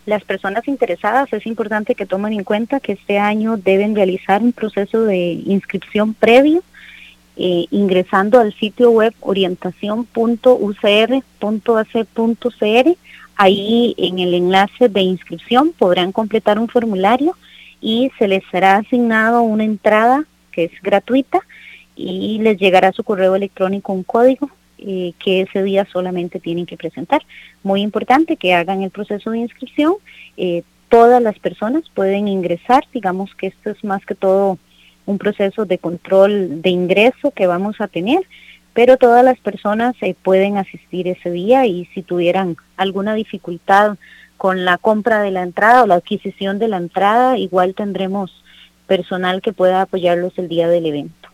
Las personas interesadas es importante que tomen en cuenta que este año deben realizar un proceso de inscripción previo ingresando al sitio web orientación.ucr.ac.cr. Ahí en el enlace de inscripción podrán completar un formulario y se les será asignado una entrada que es gratuita y les llegará a su correo electrónico un código que ese día solamente tienen que presentar. Muy importante que hagan el proceso de inscripción. Todas las personas pueden ingresar, digamos que esto es más que todo un proceso de control de ingreso que vamos a tener, pero todas las personas pueden asistir ese día y si tuvieran alguna dificultad con la compra de la entrada o la adquisición de la entrada, igual tendremos personal que pueda apoyarlos el día del evento.